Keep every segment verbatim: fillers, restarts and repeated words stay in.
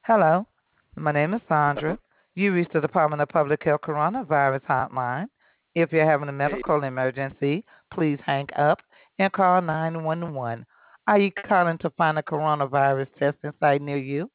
Hello, my name is Hello. Sandra. You reached the Department of Public Health Coronavirus Hotline. If you're having a Hey. medical emergency, please hang up and call nine one one. Are you calling to find a coronavirus testing site near you?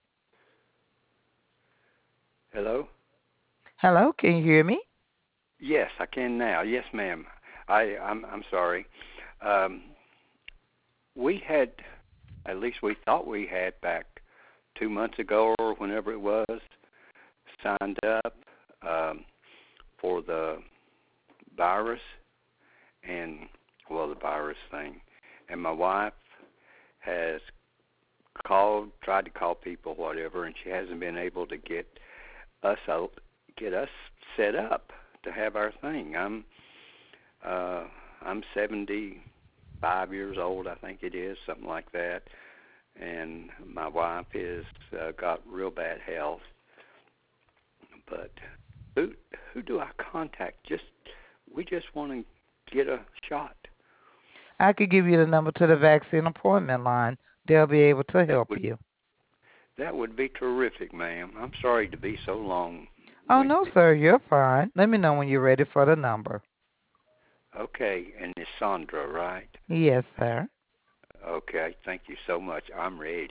Hello. Hello, can you hear me? Yes, I can now. Yes, ma'am. I I'm I'm sorry. Um, we had, at least we thought we had back two months ago or whenever it was, signed up um, for the virus and well the virus thing, and my wife has called, tried to call people, whatever, and she hasn't been able to get us out, get us set up to have our thing. I'm uh, I'm seventy-five years old, I think it is, something like that, and my wife is uh, got real bad health. But who who do I contact? Just we just want to get a shot. I could give you the number to the vaccine appointment line. They'll be able to That help would you. that would be terrific, ma'am. I'm sorry to be so Oh, no, long-winded. sir, you're fine. Let me know when you're ready for the number. Okay, and it's Sandra, right? Yes, sir. Okay, thank you so much. I'm ready.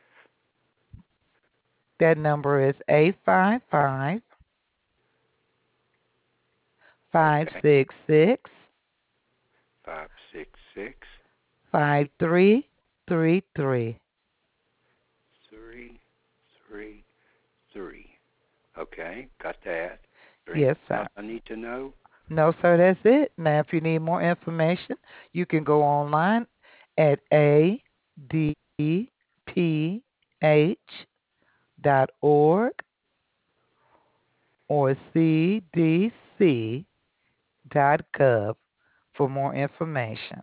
That number is eight five five, five Okay, six six, five six six five three three three. three three three. Okay, got that. Is there anything Yes, else sir. I need to know? No, sir, that's it. Now, if you need more information, you can go online at a d p h dot org or c d c dot gov for more information.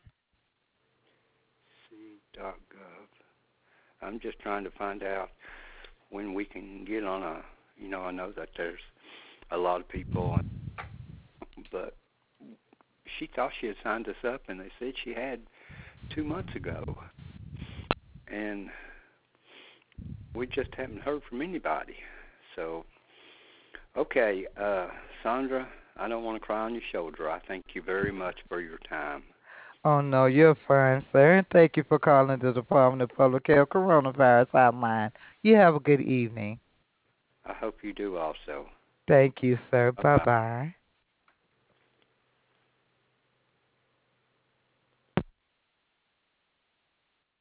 C.gov. I'm just trying to find out when we can get on a. You know, I know that there's a lot of people, but she thought she had signed us up, and they said she had two months ago, and we just haven't heard from anybody. So, okay, uh, Sandra, I don't want to cry on your shoulder. I thank you very much for your time. Oh, no, you're fine, sir. And thank you for calling the Department of Public Health Coronavirus Hotline. You have a good evening. I hope you do also. Thank you, sir. Bye Bye bye. bye.